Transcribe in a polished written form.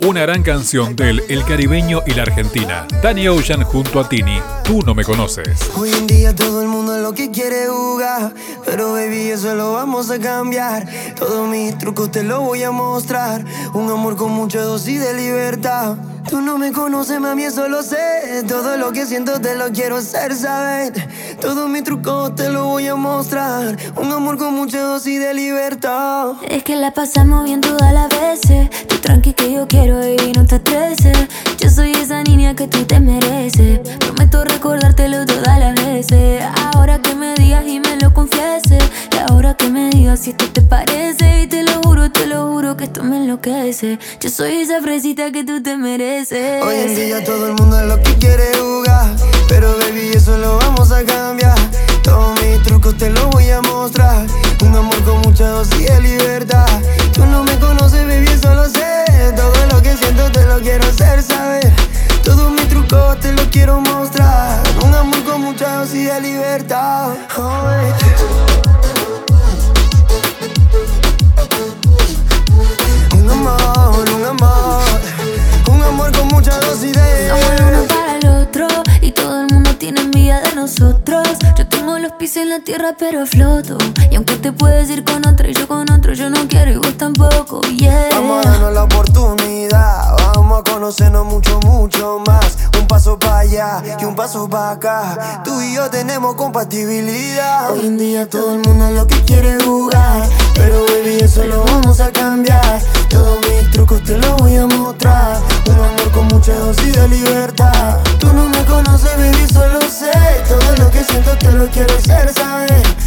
Una gran canción del El Caribeño y la Argentina. Danny Ocean junto a Tini, Tú no me conoces. Hoy en día todo el mundo es lo que quiere jugar, pero baby eso lo vamos a cambiar. Todos mis trucos te los voy a mostrar. Un amor con mucha dosis de libertad. Tú no me conoces, mami, eso lo sé. Todo lo que siento te lo quiero hacer saber. Todos mis trucos te los voy a mostrar. Un amor con mucha dosis de libertad. Es que la pasamos bien todas las veces. Tú tranqui que yo quiero, baby, no te estreses. Yo soy esa niña que tú te mereces. Prometo recordártelo todas las veces. Ahora que me digas y me lo confieses. Y ahora que me digas si esto te parece. Y te lo juro que esto me enloquece. Yo soy esa fresita que tú te mereces. Hoy en día todo el mundo es lo que quiere jugar, pero baby eso lo vamos a cambiar. Todos mis trucos te los voy a mostrar. Un amor con mucha dosis de libertad. Tú no me conoces, baby, eso lo sé. Todo lo que siento te lo quiero hacer saber. Todos mis trucos te los quiero mostrar. Un amor con mucha dosis de libertad. Un amor con mucha dosis de... Somos el uno para el otro y todo el mundo tiene envidia de nosotros. Yo tengo los pies en la tierra pero floto. Y aunque te puedes ir con otro y yo con otro, yo no quiero y vos tampoco, yeah. Vamos a darnos la oportunidad. Vamos a conocernos mucho, mucho más. Un paso para allá y un paso para acá. Tú y yo tenemos compatibilidad. Hoy en día todo el mundo es lo que quiere jugar, pero baby eso lo vamos a cambiar. Todos mis trucos te los voy a mostrar. Un amor con mucha dosis de libertad. Tú no me conoces, baby, solo sé. Todo lo que siento te lo quiero hacer saber.